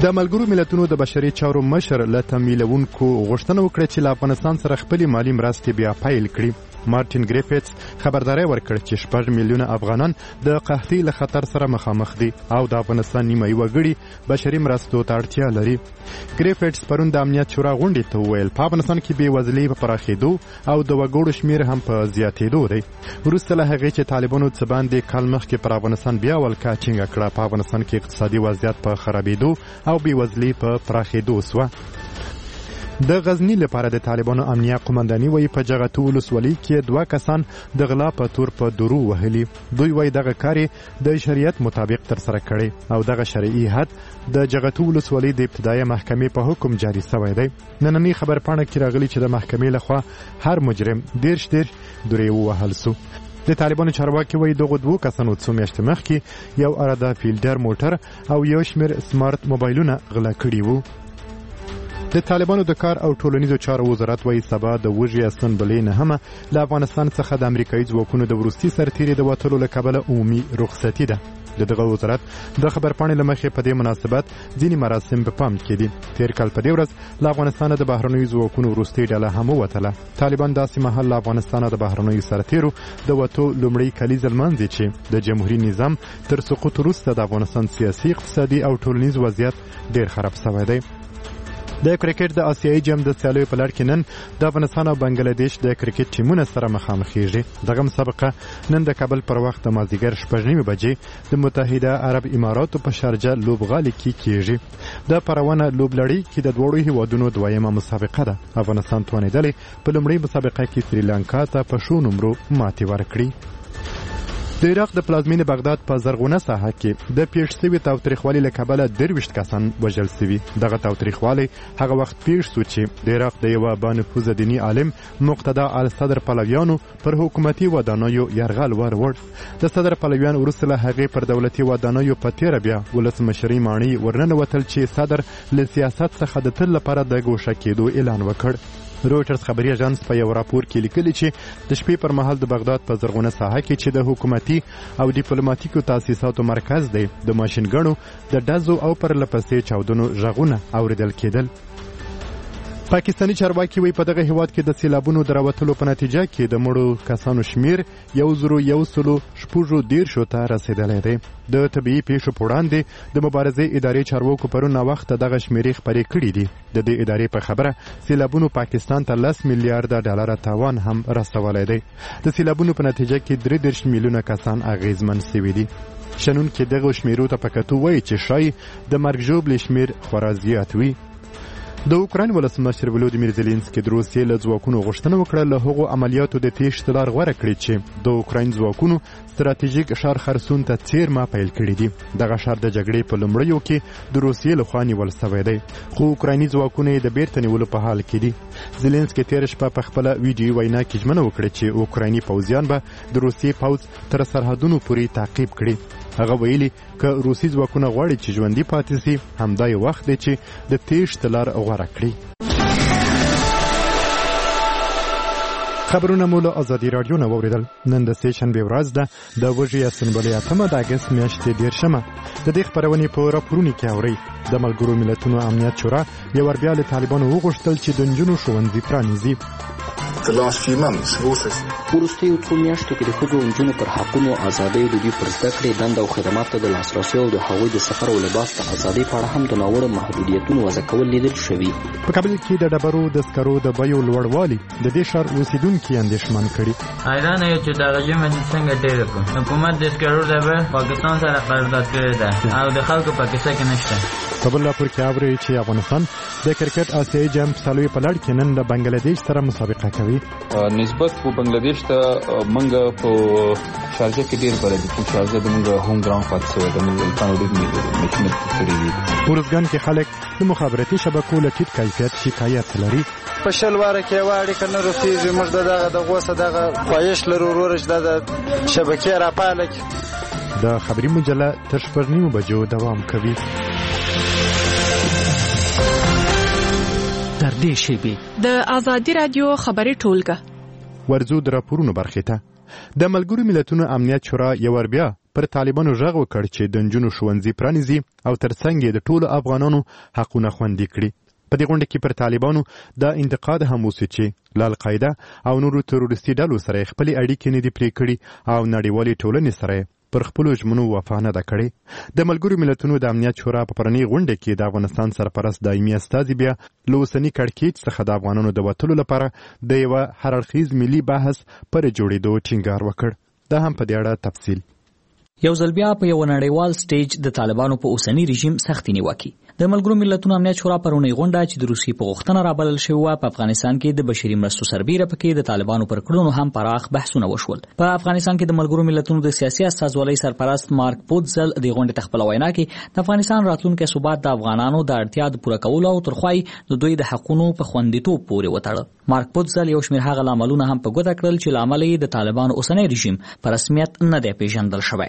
د ملګرو ملتونو د بشري چارو مشر له تمویلونکو غوښتنه وکړه چې له افغانستان سره خپلې مالي مرستې بیا پیل کړي. مارټین ګریفیتس خبرداری ورکړ چې 6 میلیونه افغانان د قحطۍ له خطر سره مخامخ دي او د افغانستان نیمایي وګړي بشري مرستو ته اړتیا لري. ګریفیتس پرون د امنیت شورا غونډې ته وویل په افغانستان کې بېوزلي په پراخېدو او د وګړو شمېر هم په زیاتېدو دی. وروسته له هغې چې طالبانو څه باندې کال مخکې پر افغانستان بیا ولکه ټینګه کړه، په افغانستان کې اقتصادي وضعیت په خرابېدو او بېوزلي په پراخېدو سوه. د غزنی لپاره د طالبانو امنیه قومنداني وایي په جغتو ولسوالۍ کې 2 کسان د غلا په تور په درو وهلي. دوی وایي دغه کار د شریعت مطابق ترسره کړي او دغه شرعي حد د جغتو ولسوالۍ د ابتدایي محکمې په حکم جاري شوی دی. نننۍ خبرپاڼه کې راغلي چې د محکمې لخوا هر مجرم 10 درې ووهل سو. د طالبانو چارواکي وایي دغه 2 کسانو څو میاشتې مخکې یو اراده فیلډر موټر او یو شمېر سمارټ موبایلونه غلا کړي وو. د طالبانو د کار او ټولنیزو چارو وزارت وایي سبا د وږي اسنبلې نهمه له افغانستان څخه د امریکایي ځواکونو د وروستي سرتیري د وتلو له کبله عمومي رخصتي ده. د دغه وزارت د خبرپاڼې له مخې په دې مناسبت ځینې مراسم په پام کې دي. تیر کال په دې ورځ له افغانستانه د بهرنیو ځواکونو وروستۍ ډله هم ووتله. طالبان داسې مهال له افغانستانه د بهرنیو سرتیرو د وتو لومړی کلیز لمانځي چې د جمهوري نظام تر سقوط وروسته د افغانستان سیاسي، اقتصادي او ټولنیز وضعیت ډېر خراب شوی دی. د کرکټ د آسیایي جام د سیالیو په لړ کې نن د افغانستان او بنگلاديش د کرکټ ټیمونو سره مخامخېږي. دغه مسابقه نن د کابل پر وخت د مازدیګر 6:30 بجې د متحده عرب اماراتو په شارجه لوبغالي کې کېږي. د پروانه لوبلړۍ کې د دوړو هیوادونو دویمه مسابقه ده. افغانستان توانېدلی په لومړۍ مسابقه کې سریلانکا ته په شو نمرو ماتې ورکړي. د عراق د پلازمینې بغداد په زرغونه ساحه کې د پیښ شوي تاوتریخوالي له کبله 23 کسان وژل شوي. دغه تاوتریخوالی هغه وخت پیښ شو چې د عراق د یوه بانفوذه دیني عالم مقتدا الصدر پلویانو پر حکومتي ودانیو یرغل وروړ. د صدر پلویان وروسته له هغې پر دولتي ودانیو په تیره بیا ولسمشرۍ ماڼۍ ورننوتل چې صدر له سیاست څخه د تل لپاره د ګوښه کېدو اعلان وکړ. رویټرز خبري اژانس په یو راپور کې لیکلي چې د شپې پر مهال د بغداد په زرغونه ساحه کې چې د حکومتي او ډیپلوماټیکو تاسیساتو مرکز دی د ماشینګڼو د ډزو او پرلپسې چاودنو غږونه اوریدل کېدل. پاکستاني چارواکي وایي په دغه هیواد کې د سیلابونو د راوتلو په نتیجه کې د مړو کسانو شمیر 1,114 ته رسیدلی دی. د طبیعي پیښو په وړاندې د مبارزې ادارې چارواکو پرون ناوخته دغه شمیرې خپرې کړي دي. د دې ادارې په خبره سیلابونو پاکستان ته 10 میلیارډ ډالر تاوان هم رسولی دی. د سیلابونو په نتیجه کې 33 میلیونه کسان اغیزمن شوي دي. شنونکي دغه شمیرو ته په کتو وایي چې شایي د مرګ ژوبلې شمیر خورا زیات وي. د اوکراین ولسمشر ولودیمیر زيلنسکي د روسیې له ځواکونو غوښتنه وکړه له هغو عملیاتو د تېښتې لار غوره کړي چې د اوکراین ځواکونو ستراتیژیک ښار خرسون ته څیرمه پیل کړي دي. دغه ښار د جګړې په لومړیو کې د روسیې لخوا نیول شوی دی، خو اوکرایني ځواکونه یې د بیرته نیولو په حال کې دي. زيلنسکي تېره شپه په خپله ویډیو وینا کې ژمنه وکړه چې اوکرایني پوځیان به د روسیې پوځ تر سرحدونو پورې تعقیب کړي. هغه ویلي که روسي ځواکونه غواړي چې ژوندي پاتې شي، همدا یو وخت دی چې د تېښتې لار غوره کړي. خبرونه مو له ازادي راډیو نه واورېدل. نن د سهشنبې ورځ ده، د وږي اسنبلې 8 د اګست میاشتې 13. د دې خپرونې په راپورونو کې اورئ د ملګرو ملتونو امنیت شورا یو ور بیا له طالبانو وغوښتل چې د نجونو ښوونځي پرانیزي. وروستیو څو میاشتو کې د ښځو او نجونو پر حقونو، ازادیو، د دوی پر زده کړې، دنده او خدماتو د لاسرسي او د هغوی د سفر او لباس د ازادۍ په اړه هم د ناوړه محدودیتونو وضع کول لیدل شوي. په کابل کې د ډبرو د سکرو د بیو لوړوالي د دې ښار اوسیدونکي اندېښمن کړي. حیرانه یو چې دغه ژمه څنګه ډېره کړو. حکومت د سکرو ډبر پاکستان سره قرارداد کړی ده او د خلکو په کیسه کې نشته. په بل راپور کې اورئ چې افغانستان د کرکټ آسیایي جام سیالیو په لړ کې نن د بنگلاديش سره مسابقه کوي. نسبت په بنگلاديش ته منګه په شارجه کې ډیر بلد چې شارجه د منګه هوم ګراوند پاتې شوی د منګه کانوډي میچونه کړی دي. ورزګان کې خلک د مخابراتي شبکو له ټیټ کیفیت شکایت لري. په شلواره کې واړې کنه رسیږي موږ د غوسه دغه خواهش لرو ورور چې د شبکې راپاله کې. د خبري مجله تر 9 بجو دوام کوي. تر دې شیبې د ازادي رادیو خبري ټولګه ورزو د راپورونو برخې ته. د ملګرو ملتونو امنیت شورا یو ور بیا پر طالبانو غږ وکړ چې د نجونو ښوونځي پرانیزي او ترڅنګ یې د ټولو افغانانو حقونه خوندي کړي. په دې غونډه کې پر طالبانو دا انتقاد هم وسو چې له القاعده او نورو تروریستي ډلو سره خپلې اړیکې نه دي پرې کړي او نړیوالې ټولنې سره پر خپلو ژمنو وفا نه ده کړې. د ملګرو ملتونو د امنیت شورا په پرنۍ غونډه کې د افغانستان سرپرست دایمي استازي بیا له اوسني کړکېچ څخه د افغانانو د وتلو لپاره د یوه هرړخیز ملي بحث پر جوړېدو ټینګار وکړ. دا هم په دې اړه تفصیل. یو ځل بیا په یو نړیوال سټیج د طالبانو په اوسنی رژیم سختي نیوکه. د ملګرو ملتونو امنیت شورا پرونی غونډه چې د روسیې په غوښتنه رابلل شوې وه په افغانستان کې د بشري مرستو سربیره پکې د طالبانو پر کړنو هم پراخ بحثونه وشول. په افغانستان کې د ملګرو ملتونو د سیاسي استازولۍ سرپرست مارک پوتزل د غونډې تخپل وینا کې د افغانستان راتلونکي ثبات د افغانانو د اړتیا د پوره کولو او ترخوای د دوی د حقوقو په خوندیتوب پورې وتړل. مارک پوتزل یو شمېر هغه لاملونه هم په ګوته کړل چې لامل یې د طالبانو اوسنی رژیم په رسمیت نه دی پیژندل شوی.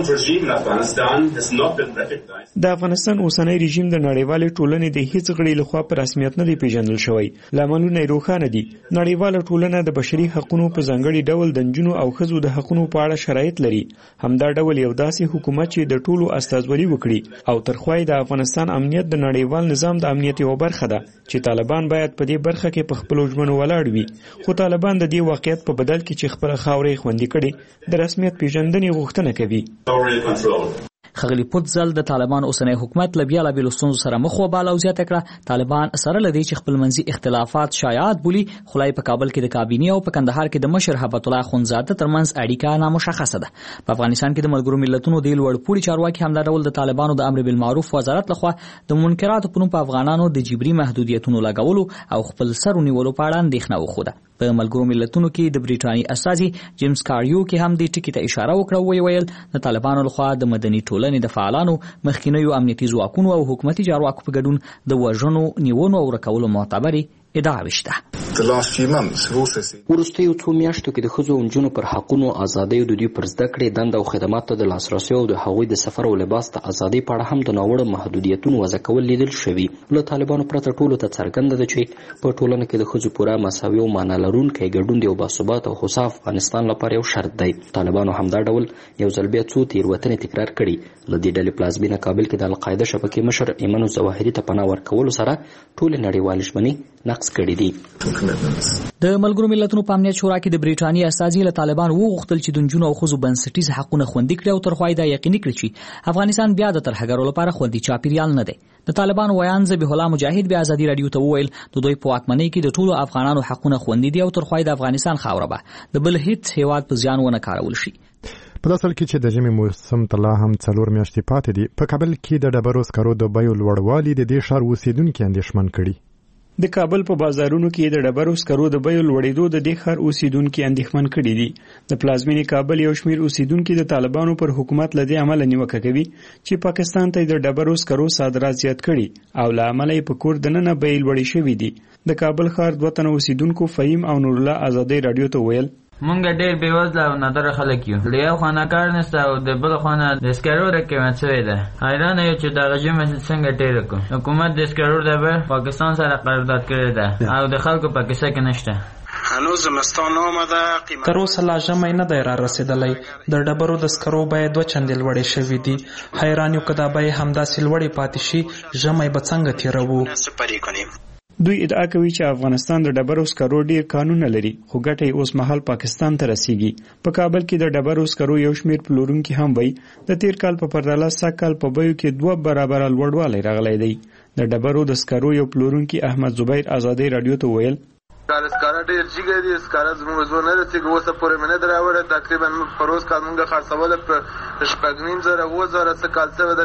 د افغانستان اوسنی رژیم د نړیوالې ټولنې د هیڅ غړي لخوا په رسمیت نه دی پیژندل شوی. لاملونه یې روښانه دي. نړیواله ټولنه د بشري حقوقو په ځانګړي ډول د نجونو او ښځو د حقوقو په اړه شرایط لري. همدا ډول یو داسې حکومت چې د ټولو استازولي وکړي او ترخوای د افغانستان امنیت د نړیوال نظام د امنیت یوه برخه ده چې طالبان باید په دې برخه کې په خپلو ژمنو ولاړ وي. خو طالبان د دې واقعیت په بدل کې چې خپله خاورې خوندي کړي د رسمیت پیژندنې غوښتنه کوي. ښاغلي پوتزل د طالبان اوسنی حکومت له بیلابیلو ستونزو سره مخ وباله او زیاته کړه طالبان سره له دې چې خپلمنځي اختلافات شایعات بولي خو په کابل کې د کابینې او په کندهار کې د مشر هبت الله خونزاده ترمنځ اړیکه نامشخصه ده. په افغانستان کې د ملګرو ملتونو د لوړ پوړي چارواکي همدا ډول د طالبانو د امر بالمعروف وزارت لخوا د منکراتو په نوم په افغانانو د جبري محدودیتونو لګولو او خپل سر ونیولو په اړه اندېښنه وښوده. په ملګرو ملتونو کې د بریټانیې استازي جیمز کاریو کې هم دې ټکي ته اشاره وکړه او ویل د طالبانو لخوا د مدني ټولنې د فعالانو مخکینیو امنیتي ځواکونو او حکومتي چارواکو په ګډون د وژنو نیونو او رکولو معتبرې ادعاوې شته. وروستیو څو میاشتو کې د ښځو او نجونو پر حقونو ازادۍ د دوی پر زده کړې دنده او خدماتو د لاسرسي او د هغوی د سفر او لباس د ازادۍ په اړه هم د ناوړه محدودیتونو وضع کول لیدل شوي. له طالبانو پرته ټولو ته څرګنده ده چې په ټولنه کې د ښځو پوره مساوي او معنا لرونکی ګډون د یو باثباته او هوسا افغانستان لپاره یو شرط دی. طالبانو همدا ډول یو ځل بیا څو تېروتنې تکرار کړي. له دې ډلې پلازمینه کابل کې د القاعده شبکې مشر ایمن الظواهري ته پناه ورکولو سره ټولې نړیوالې ژمنې نقض کړي دي. د ملګرو ملتونو په امنیت شورا کې د بریټانیې استازي له طالبان وغوښتل چې د نجونو او ښځو بنسټیز حقونه خوندي کړي او ترخوای دا یقیني کړي چې افغانستان بیا د ترهګرو لپاره خوندي چاپیریال نه دی. د طالبان ویان ذبیح الله مجاهد بیا ازادي رادیو ته وویل د دوی په واکمنۍ کې د ټولو افغانانو حقونه خوندي دي او ترخوای د افغانستان خاوره به د بل هیڅ هیواد په زیان ونه کارول شي. په داسې کې چې د ژمي موسم ته لا هم 4 میاشتې پاتې دي په کابل کې د ډبرو سکرو د بیو لوړوالي د دې ښار اوسیدونکي اندېښمن کړي. د کابل په بازارونو کې د ډبرو سکرو د بیو لوړېدو د دې ښار اوسیدونکي اندېښمن کړي دي. د پلازمینې کابل یو شمېر اوسیدونکي د طالبانو پر حکومت له دې امله نیوکه کوي چې پاکستان ته د ډبرو سکرو صادرات زیات کړي او له امله یې په کور دننه بیې لوړې شوي دي. د کابل ښار 2 تنه اوسیدونکو فهیم او نور الله ازادي رادیو ته ویل مونږ ډېر بېوزله او نادره خلک یو. له یو خوا نه کار نشته او د بل خوا نه د سکرو قیمت شوی ده. حیرانه یو چې دغه ژمه څنګه ډېره کړو. حکومت د سکرو ډبر پاکستان سره قرارداد کړی ده او د خلکو په کیسه کې نشته. هنوز زمستان آمده قیمت تر اوسه لا ژمی نه دی را رسېدلی. د ډبرو د سکرو بیې 2 چندې لوړې شوي دي. حیران یو که دا بیې همداسې لوړې پاتې شي ژمی به څنګه تېروو. دوی ادعا کوي چې افغانستان د ډبرو سکرو ډیر قانون لري خو ګټه یې اوس مهال پاکستان ته رسیږي. په کابل کې د ډبرو سکرو یو شمېر پلورونکي هم وایي د تیر کال په پرتله سږ په بیو کې 2 برابره لوړوالی راغلی دی. د ډبرو د سکرو یو پلورونکي احمد زبیر ازادي رادیو ته ویل سکاره ډېر جګه دي. سکاره زموږ زور نه رسېږي. اوسه پورې مې نه ده راوړی. تقریبا په روز کال مونږ خرڅوله په 6,500 اووه څه کال شوی ده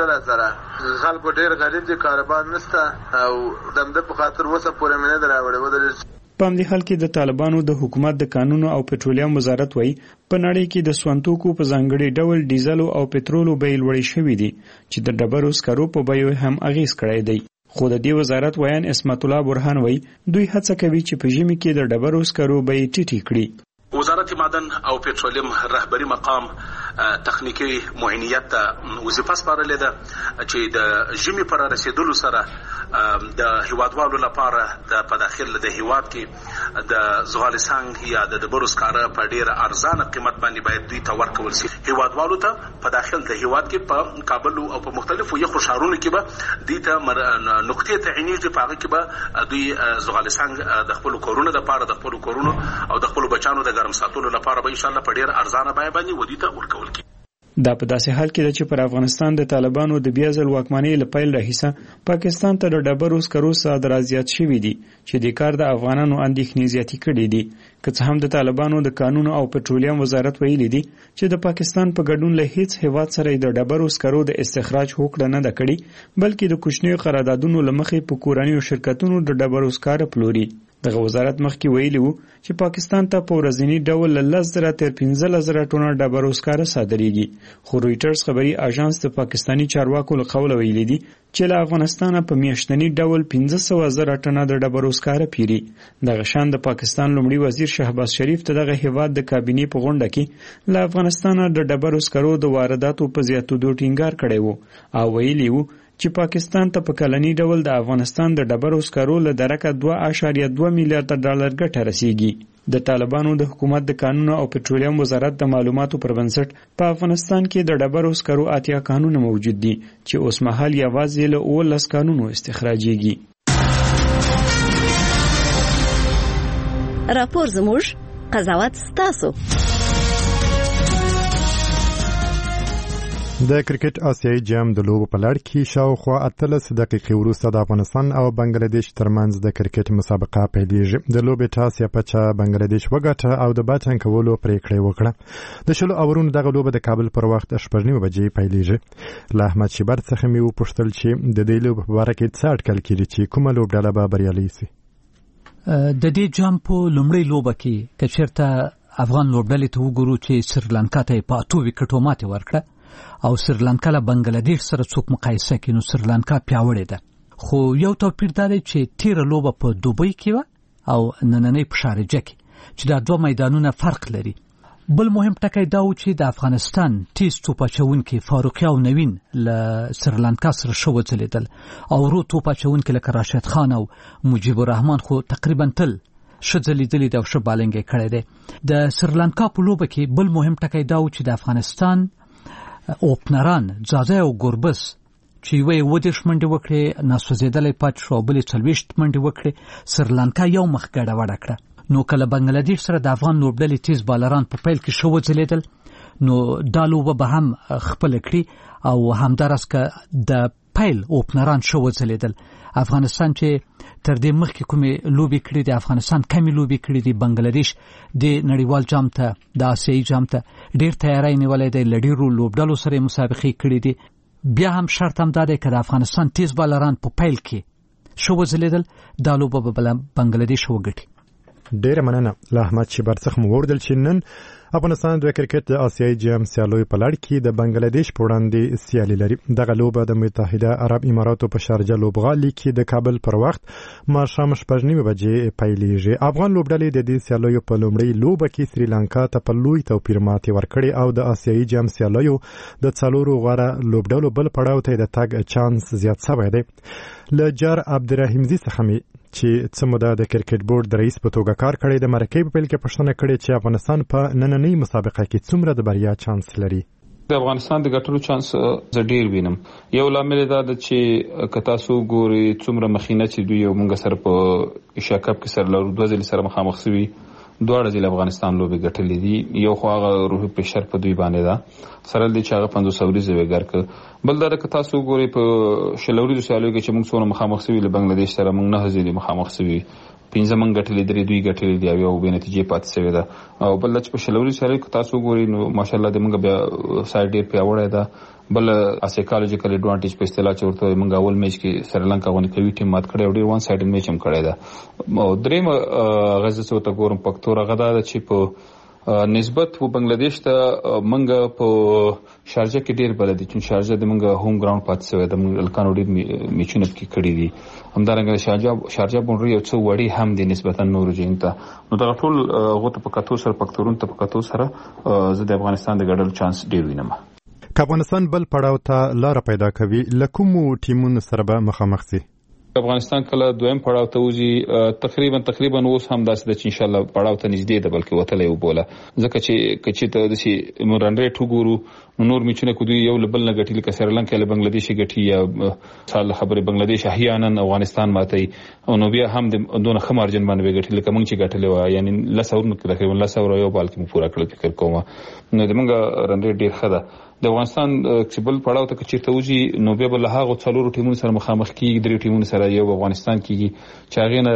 15,000. خلکو ډېر غریب دي. کاروبار نشته او د همده په خاطر اوسه پورې مې نه ده راوړی. په همدې حال کې د طالبانو د حکومت د کانونو او پټرولیم وزارت وایي په نړۍ کې د سونتوکو په ځانګړي ډول ډیزلو او پټرولو بیې لوړې شوي دي چې د ډبرو سکرو په بیو هم اغیز کړی دی. خو د دې وزارت ویان اسمت الله برهان وایي دوی هڅه کوي چې په ژمي کې د ډبرو سکرو بیې ټیټې کړي. وزارت معدن او پټرولیم رهبری مقام تخنیکی معاینیت ته وظیفه سپارلې ده چې د ژمي پر رسیدلو سره د هیوادوالو لپاره په داخل د هیواد کې د زغالسنګ یا د ډبرو سکاره په ډیره ارزانه قیمت باندې باید دوی ته ورکول شي. هیوادوالو ته په داخل د هیواد کې په کابل او په مختلفو یخو ښارونو کې به دوی ته نقطې تعینېږي، په هغه کې به دوی زغالسنګ د خپلو کورونو دپاره د خپلو کورونو او د خپلو بچانو د ګرم ساتلو لپاره به انشاءالله په ډېر ارزانه بیه باندې ودوی ته ورکول کېږي. دا په داسې حال کې ده چې پر افغانستان د طالبانو د بیا ځل واکمنۍ له پیل راهیسه پاکستان ته د ډبرو سکرو صادرات زیات شوي دي چې د کار د افغانانو اندېښنې زیاتې کړي دي. که څه هم د طالبانو د قانون او پټرولیم وزارت ویلي دي چې د پاکستان په ګډون له هیڅ هیواد سره د ډبرو سکرو د استخراج هوکړه نه ده کړې، بلکې د کوچنیو قراردادونو له مخې په کورنیو شرکتونو د ډبرو سکاره پلوري. دغه وزارت مخکې ویلي وو چې پاکستان ته په ورځني ډول له 10,000 تر 15,000 ټنه ډبرو سکاره صادریږي، خو رویټرز خبري اژانس د پاکستانی چارواکو له قوله ویلي دي چې له افغانستانه په میاشتني ډول 15,000 ټنه د ډبرو سکاره پیري. دغه شان د پاکستان لومړي وزیر شهباز شریف ته دغه هیواد د کابینې په غونډه کې له افغانستانه د ډبرو سکرو د وارداتو په زیاتېدو ټینګار کړی وو او ویلي وو چې پاکستان ته په کلني ډول د افغانستان د ډبرو سکرو له درکه 2.2 میلیارډ ډالر ګټه رسیږي. د طالبانو د حکومت د قانون او پټرولیم وزارت د معلوماتو پر بنسټ په افغانستان کې د ډبرو سکرو 80 قانون موجود دي چې اوس مهال یوازې له 19 قانونو استخراجيږي. راپور زموږ قضاوت ستاسو. د کرکټ آسیایي جام د لوبو په لړ کې شاوخوا 18 دقیقې وروسته د افغانستان او بنگلاديش ترمنځ د کرکټ مسابقه پیلېږي. د لوبې ټاس یا پچا بنگلاديش وګټه او د بیټینګ کولو پریکړه وکړه. د شلو اورونو دغه لوبه د کابل پر وخت 8:30 بجې پیلېږي. له احمد شیبر څخه مې وپوښتل چې د دې لوبې په اړه کې څه اټکل کړي چې کومه لوبډله به بریالۍ شي. د دې جام په لومړۍ لوبه کې که چېرته افغان لوبډلې ته وګورو چې سریلانکا ته په 8 وکټو ماتې ورکړه او سریلانکا له بنگلاديش سره څوک مقایسه کوي، نو سریلانکا پیاوړې ده. خو یو توپیر دا دی چې تیره لوبه په دوبۍ کې وه او نننۍ په شارجه کې چې دا دوه میدانونه فرق لري. بل مهم ټکی دا و چې د افغانستان تیز توپ اچوونکي فاروقي او نوین له سریلانکا سره ښه وځلېدل او ورو توپ اچوونکي لکه راشد خان او مجیب الرحمن خو تقریبا تل ښه ځلېدلي دي او ښه بالنګ یې کړی دی. د سریلانکا په لوبه کې بل مهم ټکی دا و چې د افغانستان اوپنران ځاځی او ګوربس چې یوه 20 منډې وکړې ناسوځېدلی پاتې شو او بلې 40 منډې وکړې. سریلانکا یو مخ ګډه وډه کړه. نو کله بنگلاديش سره د افغان لوبډلې تیز بالران په پیل کې ښه وځلېدل نو دا لوبه به هم خپله کړي او همداراز که د پیل اوپنران ښه وځلېدل. افغانستان چې تر دې مخکې کومې لوبې کړې دي، افغانستان کمې لوبې کړې دي، بنگلاديش د نړیوال جام ته د آسیایي جام ته ډېر تیاری نیولی دی، له ډېرو لوبډلو سره یې مسابقې کړې دي. بیا هم شرط هم دا دی که د افغانستان تیز بالران په پیل کې ښه وځلېدل دا لوبه به بنگلاديش وګټي. ډېره مننه. له احمد شیبر څخه مو واورېدل چې نن افغانستان د کرکټ د آسیایي جام سیالیو په لړ کې د بنگلاديش په وړاندې سیالي لري. دغه لوبه د متحده عرب اماراتو په شارجه لوبغالي کې د کابل پر وخت ماښام 8:30 بجې پیلېږي. افغان لوبډلې د دې سیالیو په لومړۍ لوبه کې سریلانکا ته په لوی توپیر ماتې ورکړې او د آسیایي جام سیالیو د 4 غوره لوبډلو بل پړاو ته د تګ چانس زیات شوی دی. له جار عبدالرحیمزي څخه مې چې څه موده د کرکټ بورډ د رئیس په توګه کار کړی د مرکې په پیل کې پوښتنه کړې چې افغانستان په نننۍ مسابقه کې څومره د بریا چانس لري. د افغانستان د ګټلو چانس زه ډیر وینم. یو لامل دا ده چې که تاسو ګورئ څومره مخینه چې دوی یو موږ سره په ایشیا کپ کې سره لرو 2 ځلې سره مخامخ شوي، دواړه ځلې افغانستان لوبې ګټلې دي. یو خو هغه روحي پرشر په دوی باندې ده سره دی چې هغه 500 ورځې وګر ک. بل دا که تاسو ګورئ په شلوري د سیالیو کې چې موږ څونه مخامخ شوي له بنگلاديش سره موږ 9 ځلې مخامخ شوي، 15 موږ ګټلې درې دوی ګټلې دی او به نتیجې پاتې شوې ده. او بل چې په شلوري سیالیو کې تاسو ګورئ نو ماشاءالله د موږ بیا سایډ ډیر پیاوړی ده. بل سایکالوجیکل ایڈوانټیج په اصطلاح چې ورته موږ اول میچ کې سریلانکا غونډه کوي ټیم مات کړی او ډیر وان سایډ میچ هم کړی ده. او دریم غزه څه ته ګورم فاکتور هغه دا چې په نسبت و بنگلاديش ته منګه په شارجه کې ډیر بلدي چې شارجه د منګه هوم ګراوند پاتې شوی د منګ الکانو ډیر میچونه کې کړی دي همدارنګه شارجه بونډري یو څو وړي هم د نسبتا نور جنته نو دا ټول غوته په کتو سره پکتورون ته په کتو سره زه د افغانستان د ګډل چانس ډیر وینم. افغانستان بل پړاو ته لار پیدا کوي لکه مو ټیمونو سره به مخامخ سي. افغانستان کله دویم پړاو ته وځي تقریبا اوس هم داسې د ان شاء الله پړاو ته نږدې ده بلکې وتلې وبوله ځکه چې کچې ته د سي مورنډ ټوګورو نور میچونه کو دی یو لبل نه غټیل ک سریلانکا له بنگلاديش غټي یا سال خبره بنگلاديش احیانا افغانستان ماتي او نو بیا هم د دونه خمارجن باندې غټیل ک مونږ چې غټلې و یعنی لسور نو تقریبا لسور یو بالکې مو پورا کړل فکر کوم نو د مونږ رنډ ډیر خده د افغانستان کسبل پړاو ته چیرته وځي نو بیا بل هغه څلورو ټیمونو سره مخامخ کیږي درې ټیمونو سره یو افغانستان کیږي چې هغه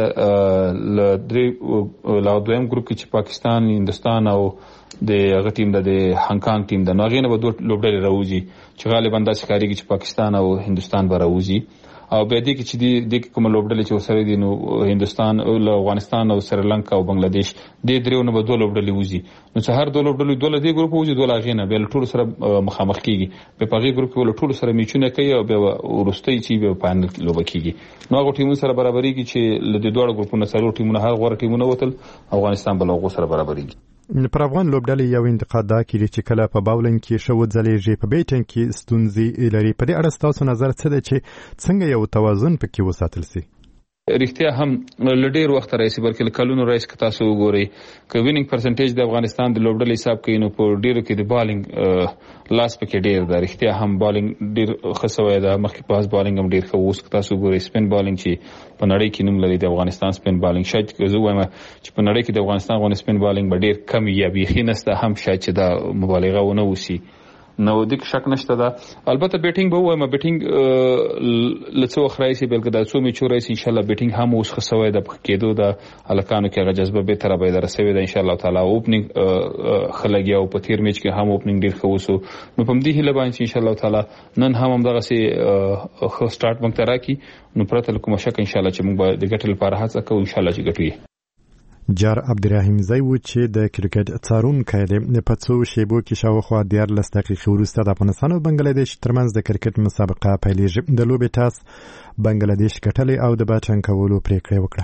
نه ل درې لا دویم ګروپ کې چې پاکستان هندستان او د هغه ټیم د هانګ کانګ ټیم د ناغینه به دوه لوبډلې راوځي چې غالبا د ښکاریږي چې پاکستان او هندستان به راوځي او به دې کې چې د کوم لوبډلې چې وسره دي نو هندستان او افغانستان او سریلانکا او بنگلاديش د دریو نه به دوه لوبډلې وځي نو چې هر دوه لوبډلې دوه دې ګروپ وځي دوه لاغینه به ټول سره مخامخ کیږي په پاغي ګروپ کې ټول سره میچونه کوي او به ورستي چې به فائنل لوب کیږي نو هغه ټیمونو سره برابرېږي چې له دوه ګروپونو سره ټیمونه هغه غوړ ټیمونه وتل افغانستان بل هغه سره برابرېږي. پر افغان لوبډلې یو انتقاد دا کړي چې کله په باولینګ کې شو ځلېږي په بیټینګ کې ستونزې لري په دې اړه تاسو نظر څه دی چې څنګه یو توازن پکې وساتل سي؟ رښتیا هم لډیر وخت راځي بلکې کلونو راځي که تاسو وګورئ ک وینینګ پرسنټیج د افغانستان د لوبډلې حساب کوي نو په ډیرو کې د بالینګ لاس پکې ډیر ده رښتیا هم بالینګ ډیر خسوي ده مخکې پاس بالینګ هم ډیر خو اوس که تاسو وګورئ سپین بالینګ چې په نړۍ کې نوم لري د افغانستان سپین بالینګ شاید که زه وایم چې په نړۍ کې د افغانستان غو سپین بالینګ به ډیر کم یا بیخي نسته هم شاید چې دا مبالغه ونه وسی نو د شک نشته ده البته بیټینګ به وایم بیټینګ لڅو خرایسي بلکې د څو میچو راځي ان شاء الله بیټینګ هم اوس خسوي د کېدو د الکانو کې غجذبه به تر به درسوي د ان شاء الله تعالی اوپننګ خلګي او په تیر میچ کې هم اوپننګ ډیر خوسو نو په دې هله باندې ان شاء الله تعالی نن هم دغه سي خو سٹارټ مونږ تراکي نو پرته کوم شک ان شاء الله چې موږ د ګټل لپاره هڅه کوو ان شاء الله چې ګټو جار عبدالرحیم زیو چې د کرکټ څارونکی دی په څو شیبو کې شاوخوا 14 دقیقې وروسته د افغانستان او بنگلاديش ترمنځ د کرکټ مسابقه پیلېږي د لوبې ټاس بنگلاديش ګټلې او د بیټینګ کولو پریکړه وکړه.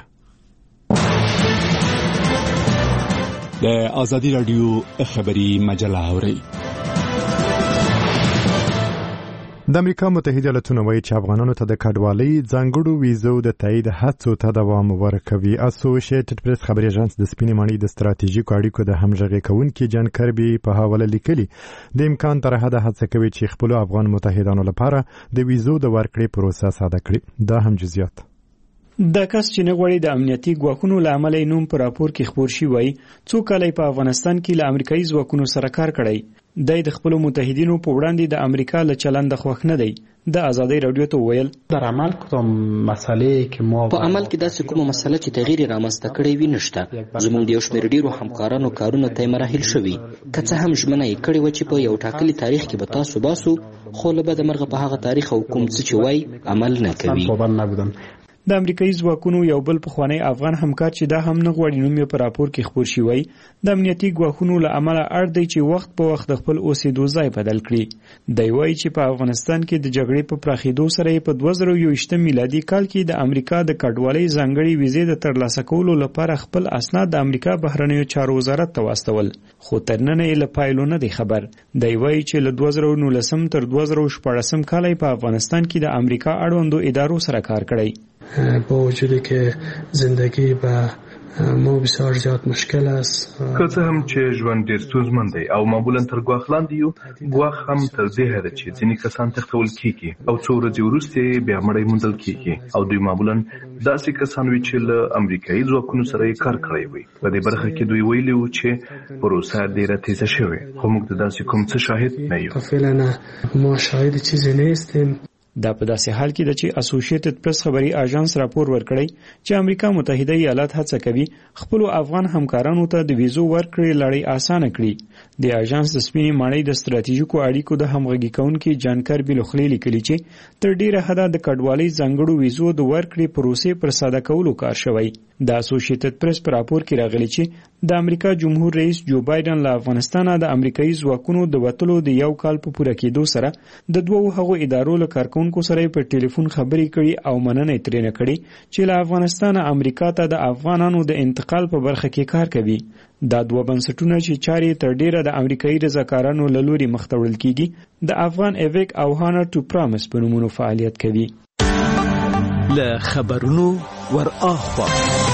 د ازادي رادیو خبري مجله اوري. د امریکا متحده ایالاتونو وایي چې افغانانو ته د کډوالۍ ځانګړو ویزو د تایید هڅو ته دوام ورکوي. اسوسییټډ پریس خبري اژانس د سپینې ماڼۍ د ستراتیژیکو اړیکو د همغږي کوونکي جان کربي په حواله لیکلي د امکان تر حده هڅه کوي چې خپل افغان متحدانو لپاره د ویزو د ورکړې پروسه ساده کړي. دا هم جزئیات د کس چې نه غواړي د امنیتي ګواښونو له امله نوم په راپور کې خپور شي وای څو کال په افغانستان کې له امریکایي ځواکونو سره کار کړی د خپل متحدینو په وړاندې د امریکا له چلند خوښ نه دی. د ازادي رادیو ته ویل در عمل کوم مسالې کې مو په عمل کې داسې کومه مسله چې تغییر رامنځته کړی وي نشته. زموږ د یو شمېر ډیرو همکارانو کارونه ته مراحل شوي که څه هم ژمنه یې کړې و چې په یو ټاکلي تاریخ کې به تاسو باسو خو له بده مرغه په هغه تاریخ او کوم څه چې وای عمل نه کوي. د امریکایي ځواکونو یو بل پخوانی افغان همکار چې دا هم نه غواړي نوم یې په راپور کې خپور شي وای د امنیتي ګواښونو له امله اړ دی چې وخت په وخت د خپل اوسېدو ځای بدل کړي. دی وایي چې په افغانستان کې د جګړې په پراخېدو سره په 2021 میلادي کال کې د امریکا د کډوالۍ ځانګړي ویزې د ترلاسه کولو لپاره خپل اسناد د امریکا بهرنیو چارو وزارت ته واستول خو تر نن یې له پایلو نه دی خبر. دی وایي چې له 2019 تر 2014 کال په افغانستان کې د امریکا اړوندو ادارو سره کار کړی. با وجودی که زندگی به ما بسیار زیاد مشکل است که څه هم چې ژوند ډېر ستونزمن دی او معمولا تر ګواښ لاندې یو ګواښ هم تر دې حده چې ځینې کسان تښتول کیږي او څو ورځې وروسته بیا مړی موندل کیږي او دوی معمولا داسې کسان وي چې له امریکایي ځواکونو سره یې کار کړی وي. په دې برخه کې دوی ویلي وو چې پروسه ډېره تیزه شوې خو موږ د داسې کوم څه شاهد نه یو. فعلا ما شاهد چیزی نیستیم. دا په داسې حال کې ده چې اسوسییټډ پریس خبري اژانس راپور ورکړی چې امریکا متحده ایالات هڅه کوي خپل افغان همکارانو ته د ویزو ورکړې لړۍ اسانه کړي. د اژانس د سپینې ماڼۍ د ستراتیژیکو اړیکو د همغږي کوونکي جانکر بلوخلی لیکلي چې تر ډیره حده د کډوالۍ ځانګړو ویزو د ورکړې پروسې پر ساده کولو کار شوی. د اسوسییټډ پریس په راپور کې راغلی چې د امریکا جمهور رئیس جو بایدن له افغانستانه د امریکایي ځواکونو د وتلو د یو کال په پوره کېدو سره د دوو هغو ادارو له کارکونکو سره په ټلیفون خبرې کړي او مننه یې ترې نه کړې چې له افغانستانه امریکا ته د افغانانو د انتقال په برخه کې کار کوي. دا دوه بنسټونه چې چارې تر ډیره د امریکایي رضاکارانو له لوري مخته وړل کیږي د افغان ایویک او هانر ټو پرامس په نومونو فعالیت کوي. له خبرونو ور اخوا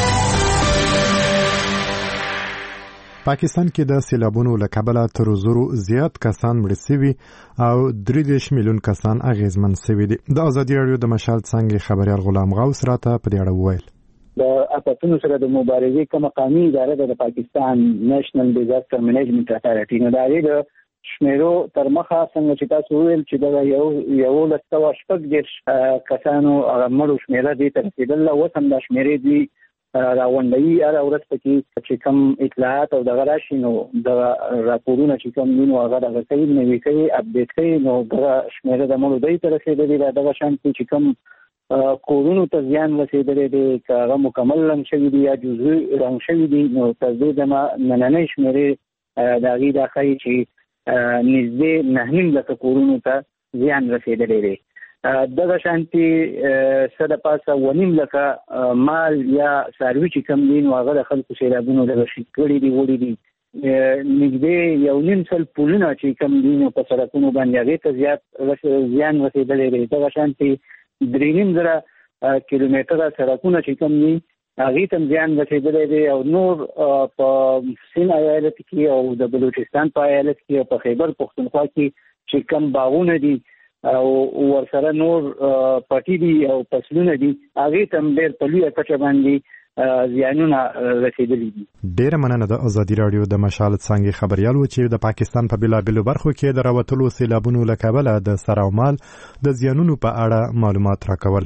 پاکستان کې د سیلابونو له کبله تر زرو زیات کسان مړه شوي او 3 میلیون کسان اغیزمن شوي دي. د ازادي راډیو د مشال څنګه خبريال غلام غوث راته په دې اړه وویل. د اپاتونو سره د مبارزې کوم قومي اداره د پاکستان نېشنل ډیزاستر منیجمنت اتارټي نه دایي د شمیرو تر مخه څنګه چې تاسو ویل چې دا یو لسته شپږ کسانو مړو شمیره دي تر رسیدل او سم د شمیرې دي راوندي اره ورځ پکې چې کوم اطلاعات او د غراشي نو د راپورونه چې کوم نو هغه د غسیل نوي کوي اپډیټ کوي نو د شمیره د مړو دای تر رسیدلې دا شان چې کوم کورونو ته زیان رسیدلې دي هغه مکمل لنګ شوی دي یا جزئی رنګ شوی دي نو تر دې د نننې شمیره د غي د خای چې نږدې 9 لک کورونو ته زیان رسیدلې دي. دغه شانتي سره پاسه ونیم لکه مال یا سروي چې کم دي نو هغه د خلکو سیلابونو د شکړې دی وړي دي نږدې یو نیم سل پولونه چې کم دي نو په سړکونو باندې هغه ته زیات زیان رسیدلې دي. دغه شانتي 3.5 کیلومتره سړکونه چې کم دي هغه ته زیان رسیدلې دي او نور په سین ایالت کې او د بلوچستان په ایالت کې او په خیبر پختونخوا کې چې کم باغونه دي او ورسره نور پټی دي او فصلونه دي هغه تم ډېر په لویه کچه باندې زیانونه رسیدلي دي. ډېر مننه د ازادي راډیو د مشال څنګه خبريال و چې د پاکستان په بلابلو برخو کې د راوتلو سیلابونو له کبله د سر او مال د زیانونو په اړه معلومات راکول.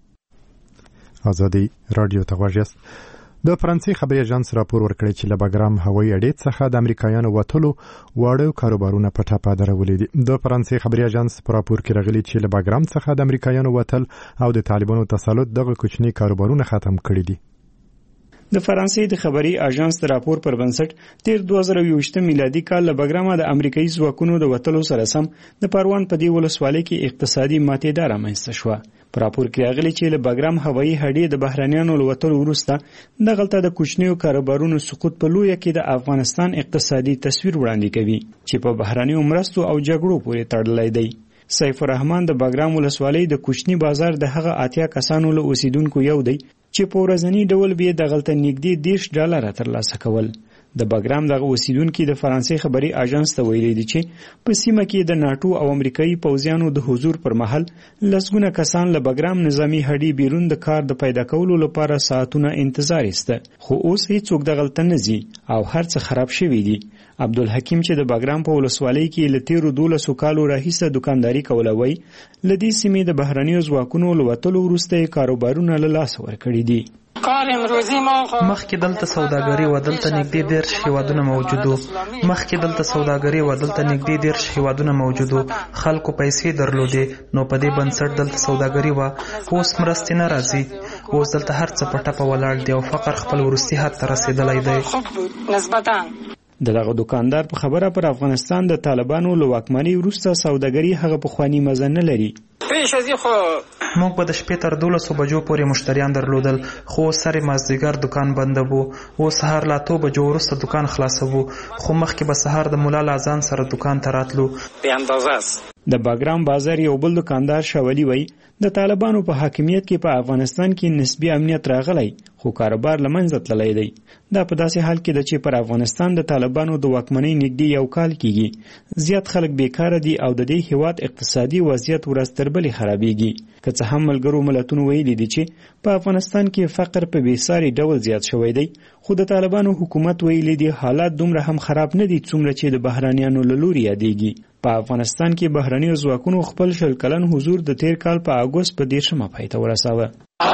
ازادي راډیو ته غوږ د فرانسې خبري اژانس راپور ورکړی چې له باګرام هوایي اډې څخه د امریکایانو وتلو واړه کاروبارونه په ټاپه درولې دي. د فرانسې خبري اژانس په راپور کې راغلي چې له باګرام څخه د امریکایانو وتل او د طالبانو تسلط دغه کوچني کاروبارونه ختم کړي دي. د فرانسې د خبري اژانس د راپور پر بنسټ تیر 2020 میلادي کال له باګرامه د امریکایي ځواکونو د وتلو سره سم د پروان په دی ولسوالۍ کې اقتصادي ماتې دار رامنځته شوه. په راپور کې راغلي چې له باګرام هوایي اډې د بهرانيانو له وتلو وروسته دغلته د کوچنیو کاروبارونو سقوط په لویه کې د افغانستان اقتصادي تصویر وړاندې کوي چې په بهرانيو مرستو او جګړو پورې تړلی دی. سیف الرحمن د باګرام ولسوالۍ د کوچني بازار د هغه 80 کسانو له اوسیدونکو یو دی چې په ورځنی ډول به دغلته نږدې $10 ترلاسه کول. د باګرام دغه اوسیدونکو د فرانسې خبري اژانس ته ویلي دي چې په سیمه کې د ناتو او امریکایي پوځیانو د حضور پر مهال لسګونه کسان له باګرام نظامی هډې بیرون د کار د پیدا کولو لپاره ساعتونه انتظار ایسته خو اوس هیڅوک دغلته نه ځي او هر څه خراب شوی دي. عبدالحکیم چې د باګرام په ولسوالۍ کې له تیرو 12 کالو راهیسه دکانداري کوله وای لدې سیمې د بهرانيو ځواکونو لوتلو وروسته کاروبارونه له لاس ورکړي دي. مخکې دلته سوداګري و دلته نږدې 10 هیوادونه موجودو خلکو پیسې درلودې نو په دې بنسټ دلته سوداګري و. اوس مرستې نه راځي اوس دلته هر څه په ټپه ولاړ دي او فقر خپل وروستي حد ته رسیدلی دی. دغه دکاندار په خبره پر افغانستان د طالبانو له واکمنۍ وروسته سوداګري هغه پخواني مزه نه لري. موږ به د شپې تر 12 بجو پورې مشتریان درلودل خو سره مازدیګر دکان بند وو او سهار لا 2 بجو وروسته دکان خلاصو خو مخکې به سهار د مولا اذان سره دکان ته راتلو. د باګرام بازار یو بل دکاندار شاولی وای د طالبانو په حاکمیت کې په افغانستان کې نسبی امنیت راغلی خو کاروبار لمنځه تللی دی. دا په داسې حال کې ده چې پر افغانستان د طالبانو د واکمنۍ نږدې یو کال کېږي. زیات خلک بیکاره دي او د دې هیواد اقتصادي وضعیت ورځ تر بلې خرابېږي. که څه هم ملګرو ملتونو ویلي دي چې په افغانستان کې فقر په بېساري ډول زیات شوی دی خو د طالبانو حکومت ویلي دي حالات دومره هم خراب نه دي څومره چې د بهرانیانو له لوري یادېږي. په افغانستان کې بهرني ځواکونو خپل 20 کلن حضور د تیر کال په اګوست په 10 پای ته ورساوه.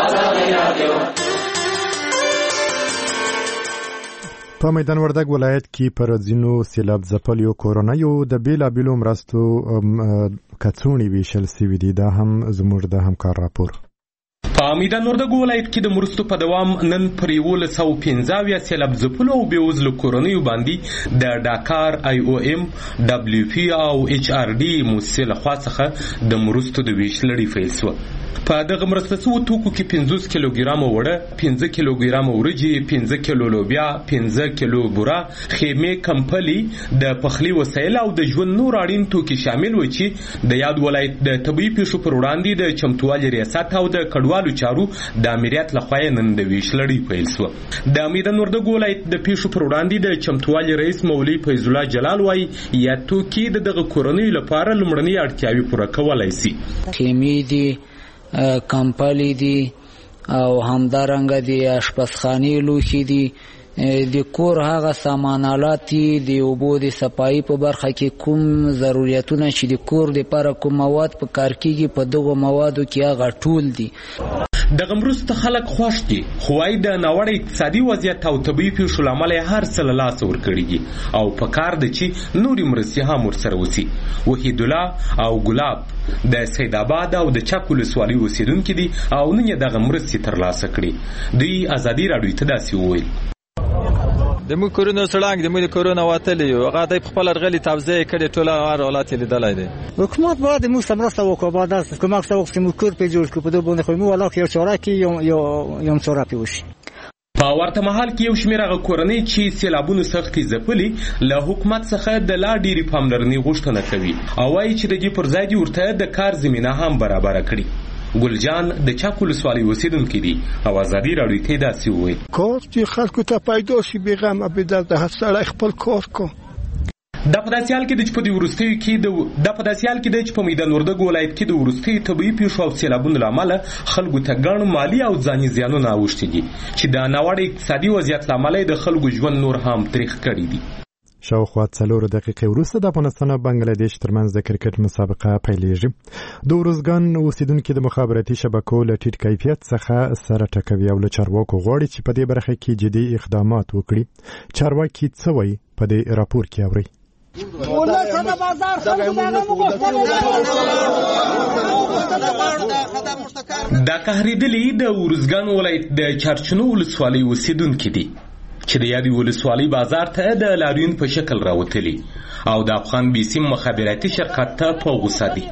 په میدان وردګ ولایت کې پر ځینو سیلاب ځپلیو کورنیو د بیلابیلو مرستو کڅوړې ویشل سوي دي. دا هم زموږ د همکار راپور. په میدان وردګ ولایت کې د مرستو په دوام نن پر 1115 سیلاب ځپلو او بېوزلو کورنیو باندې د ډاکار IOM WP او HRD موسسې لخوا څخه د مرستو د ویش لړۍ پیل شوه. په دغه مرسته شوو توکو کې 50 کیلوګرام وړه، 15 کیلوګرام وریجې، 15 کیلو لوبیا، 15 کیلو بوره، خیمې، کمپلي، د پخلي وسایل او د ژوند نور اړین توکي شامل و چې د یاد ولایت د طبي پیښو پر وړاندې د چمتووالي ریاست او د کډوالو چارو د امریت لخوا نن د ویش لړۍ پیل شوه. د میدان وردګ ولایت د پیښو پر وړاندې د چمتووالي رئیس مولوي فیض الله جلال وايي یا توکي دغه کورنیو لپاره لومړنۍ اړتیاوې پوره کولای شي. خیمې دي، کمپلی دي او همدارنګه د اشپزخانې لوښي دي، د کور هغه سامانالات دي، د اوبو د صفایي په برخه کې کوم ضرورتونه چې د کور لپاره کوم مواد په کار کېږي په دغو موادو کې هغه ټول دي. دغه مرسته خلک خوښ دي، خو وايي د ناوړه اقتصادي وضعیت او طبي پیښو له امله هر څه له لاسه ورکړي دي او په کار ده چې نورې مرستې هم ورسره وسي. وحید الله او ګلاب د سید آباد او د چک ولسوالۍ اوسیدونکي دي او نن یې دغه مرستې ترلاسه کړي. دوی ازادي راډیو ته داسې وویل: د موږ کورونو سړنګ د موږ کورونه وتلي یو، هغه د خپل ارغلي توزیع کړي، ټول هر حالت لیدلای دي. حکومت باید موږ ته مرسته وکړي، باید از کمک سره وکړي موږ کور په جوړ کړو، په دې باندې خو موږ ولاکه یو چاره کې یو چاره پیوشي. په ورته مهال کې یو شمېر هغه کورنۍ چې سیلابونو سختې ځپلي له حکومت څخه د لا ډېرې پاملرنې غوښتنه کوي او وایي چې د دې پر ځای دې ورته د کار زمینه هم برابره کړي. ګلجان د چک ولسوالۍ اوسیدونکی دی او ازادي راډیو ته داسې وویل: کار چې خلکو ته پیدا شي بې غمه بې درده سړی خپل کار کو. دا په داسې حال کې دی چې په دې وروستیو کې چې په میدان وردګ ولایت کې د وروستیو طبیعي پیښو او سیلابونو له امله خلکو ته ګڼ مالي او ځاني زیانونه اوښتي دي چې د ناوړه اقتصادي وضعیت له امله د خلکو ژوند نور هم تریخ کړی دی. شاوخوا 4 دقیقې وروسته د افغانستان او بنگلاديش ترمنځ د کرکټ مسابقه پیلېږي. د ورزګان اوسیدونکو د مخابراتي شبکو له ټیټ کیفیت څخه سره ټکوي او له چارواکو غواړي چې په دې برخه کې جدي اقدامات وکړي. چارواکي څه وایي په دې راپور کې اورئ. دا قهرېدلي د ورزګان ولایت د چارچنو ولسوالۍ اوسیدونکي دي چې د یادې ولسوالۍ بازار ته د لاریون په شکل راوتلي او د افغان بیسیم مخابراتي شرکت ته په غوسه دي.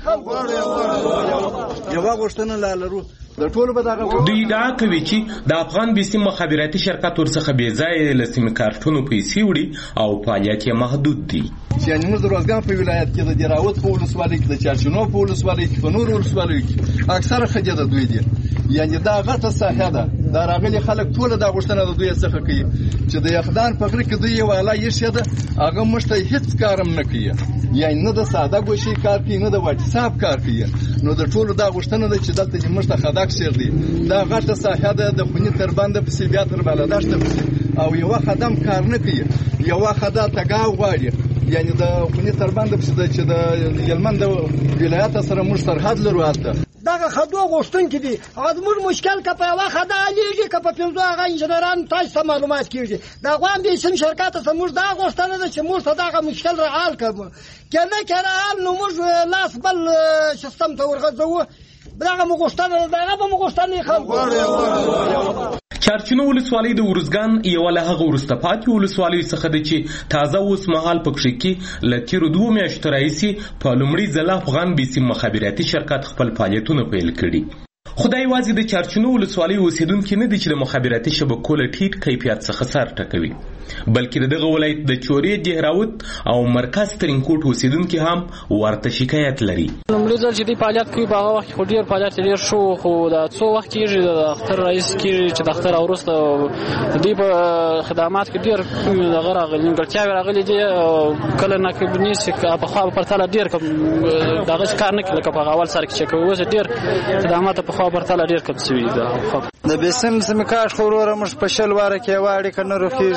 دوی ادعا کوي چې د افغان بیسیم مخابراتي شرکت ورڅخه بې ځایه له سیمې کارتونو پیسې وړي او فعالیت یې محدود دی. یعنې موږ د روزګان په ولایت کې د دیراوت په ولسوالۍ کې، د چارچنو په ولسوالۍ کې، په نورو ولسوالیو کې اکثره ښځې د دوی دي. یعنې دا غټه ساحه ده، دا راغلي خلک ټوله دا غوښتنه د دوی څخه کوي چې د یخدان په غره کې دوی یو اله ایښې ده، هغه موږ ته هېڅ کار هم نه کوي. یعنې نه د ساده ګوشي کار کوي، نه د واټساپ کار کوي. نو د ټولو دا غوښتنه ده چې دلته چې موږ ته خدک شېږدي. دا غټه ساحه ده، د خوني تر بنده پسې بیا تر بالادشته پسې، او یوه خدم کار نه کوي، یوه خدا تګاو غواړي. یعنې د خوني تر بنده پسې ده چې د هلمند ولایت سره موږ سرحد لرو. هلته دغه خدو غوښتونکي دي، هغه زموږ مشکل که په یوه خدا حلېږي که په 5 هغه انجنیران تاسو ته معلومات کېږي. د افغان بیسیم شرکت څخه موږ دا غوښتنه ده چې موږ ته دغه مشکل حل کړو، که نه که حل نو موږ لاس بل سیستم ته ورغځوو. دغه مو غوښتنه ده، دغه به مو غوښتنې خلکو. چارچنو ولسوالۍ د ورزګان یوه له هغه وروسته پاتې ولسوالیو څخه ده چې تازه اوس مهال په کښې کې له تېرو 2 میاشتو راهیسې په لومړي ځل افغان بیسیم مخابراتي شرکت خپل فعالیتونه پیل کړي. خو دا یوازې د چارچنو ولسوالۍ اوسیدونکي نه دي چې د مخابراتي شبکو له ټیټ کیفیت څخه سر ټکوي، بلکې د دغه ولایت د چورې، دهراوت او مرکز ترینکوټ اوسیدونکي هم ورته شکایت لري. لومړی ځل چې دوی فعالیت کوي په هغه وخت کې خو ډېر فعالیت ډېر ښه و، خو دا څو وخت کېږي د اختر رئیس کېږي چې د اختر وروسته دوی په خدمات کې ډېر دغه راغلي نیمګړتیاوې راغلي دي. کله ناکامي نیسي، پخوا په پرتله ډېر دغسې کار نه کوي لکه په اول سر کې چې کوي. اوس ډېر خدمات پخوا پرتله ډېر کم شوي دي. د بیسیم سیمې کاش خو وروره موږ په 20 واره کې یوه اړیکه نه روښېږي. موږ د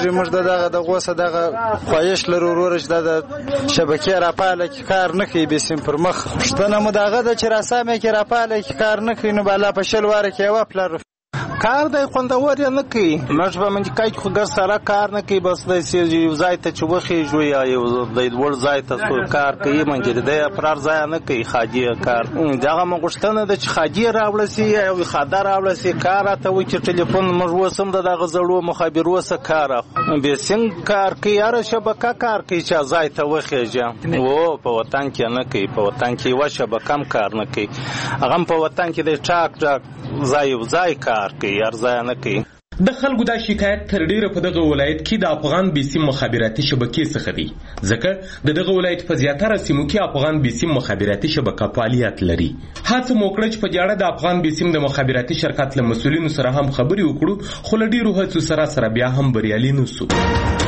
دغه د غوسه دغه خواهش لرو وروره چې د شبکې راپاله کې کار نه کوي بسیم پر مخ پوښتنه مو دغه ده چې راسامې کې راپاله کې کار نه کوي نو بالا په شل واره کې یوه پلار کار دی خوندور یې نه کوي موږ به منځکای خو ګر سره کار نه کوي بس داسې یو ځای ته چې وخېږو یا یو د لوړ ځای ته کار کوي منګر دی فرار ځای نه کوي خاجي کار دغه مو غوښتنه ده چې خاجي راوړل سي یا خاده راوړل سي کار راته وایي چې ټلیفون موږ اوس هم دغه زړو مخابرو څخه کار بیا څنګه کار کوي یاره شبکه کار کوي چې ځای ته وخېږي او په وطن کې نه کوي په وطن کې یوه شبکه هم کار نه کوي هغه هم په وطن کې د ټاک ځای کار کوي د خلکو دا شکایت تر ډیره په دغه ولایت کې د افغان بیسیم مخابراتي شبکې څخه دی ځکه د دغه ولایت په زیاتره سیمو کې افغان بیسیم مخابراتي شبکه فعالیت لري هڅه مو وکړه چې په جاړه د افغان بیسیم د مخابراتي شرکت له مسؤلینو سره هم خبرې وکړو خو له ډیرو هڅو سره بیا هم بریالي نه شو